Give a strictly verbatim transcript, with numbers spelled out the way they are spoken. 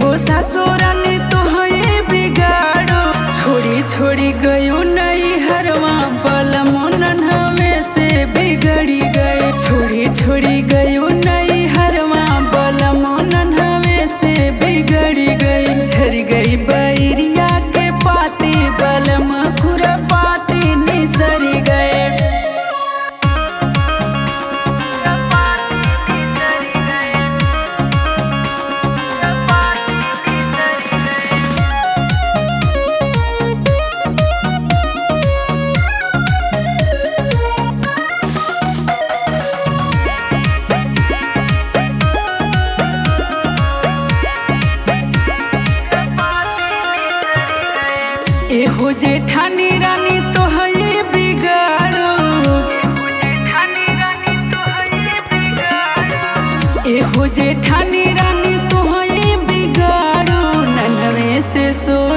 हो ससुरन तो है बिगाड़ो छोड़ी छोड़ी गयो नहीं हरवा बलमुनन हमें से बिगड़ी गए छोड़ी छोड़ी गयो नहीं हरवा बलमुनन हमें से बिगड़ी गई झर गई बैरिया के पाती बलम खुरपाती निसरी गए। एहो जेठानी रानी तो है बिगाड़ो एहो जेठानी रानी तो है बिगाड़ो नन्हवे से सो